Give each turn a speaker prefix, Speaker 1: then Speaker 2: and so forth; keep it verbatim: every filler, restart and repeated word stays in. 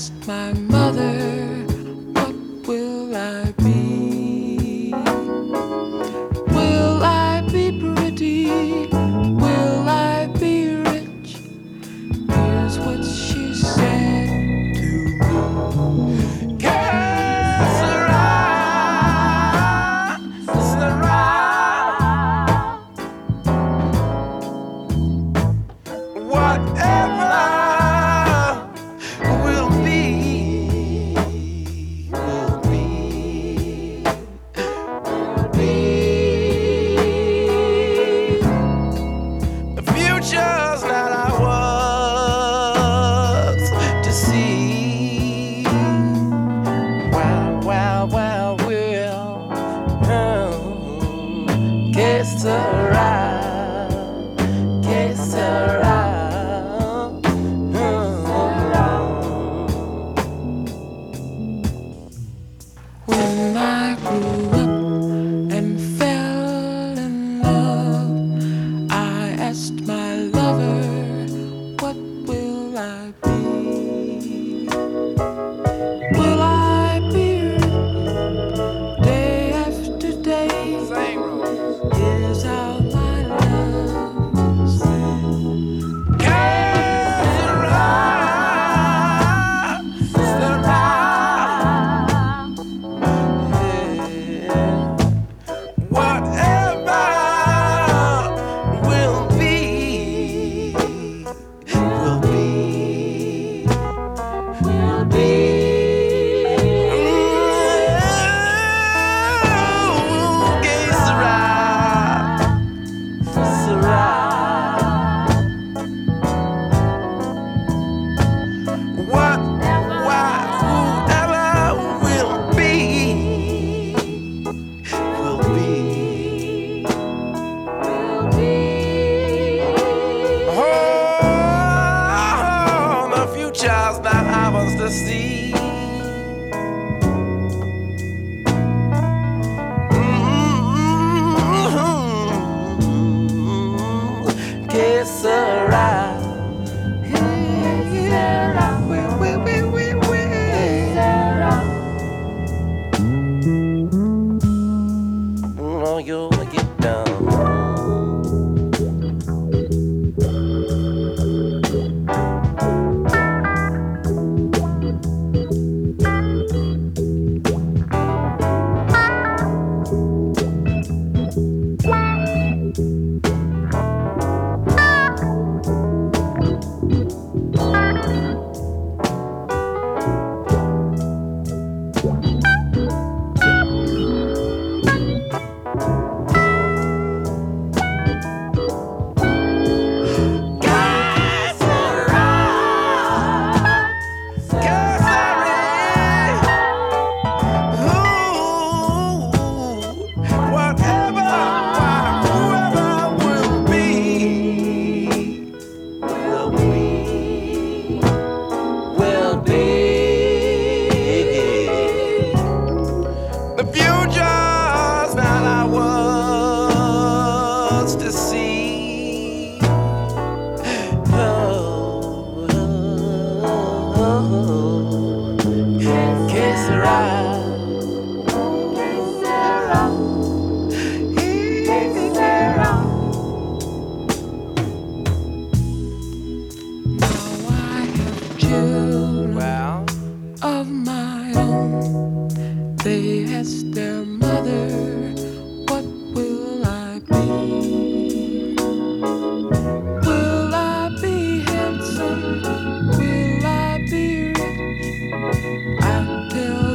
Speaker 1: asked my mother, what will I be? Will I be pretty? Will I be rich? Here's what she said to me. Sarah, Sarah, whatever will be, will be, will be. The future's not ours to see. Wow, wow, wow, will. Oh, que sera, que sera. When I grew up and fell in love, I asked my lover, what will I be? Will I be rich day after day? Here's how my love said. Sarah, whatever will be, will be, will be. Ooh, que sera, sera. What, why, whoever will be, will be, will be. Oh, the future's not ours to see. Mm-hmm. Que sera? Well, well, well, well, well. Oh, you'll get down. To see. Oh, oh, oh. Que sera? Que sera? Que sera? Now I have children well. of my own. They ask their mother, what will I be? Will I be handsome? Will I be rich? I tell